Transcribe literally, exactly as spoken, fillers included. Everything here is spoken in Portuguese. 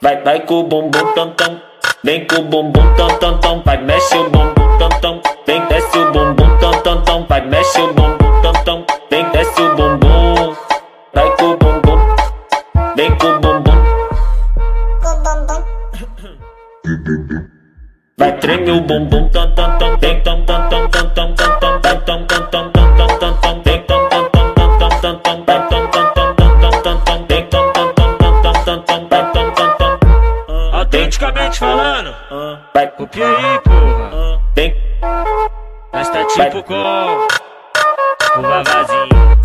Vai, vai com o bumbum tam tam, vem com o bumbum tam tam tam, vai mexe o bumbum tam tam, vem desce o bumbum tam tam tam, vai mexe o bumbum tam tam, vem desce o bumbum, vai com o bumbum, vem com o bumbum, vai treme o bumbum tam tam tam, vem tam tam tam tam tam tam tam tam tam tam tam tam tam tam, vem tam tam tam tam tam tam tam tam tam tam tam tam tam tam, vem tam tam tam tam tam tam tam tam tam tam. Autenticamente falando, Vai, copia aí, porra. vem, Nós tá tipo com o Vavazinho.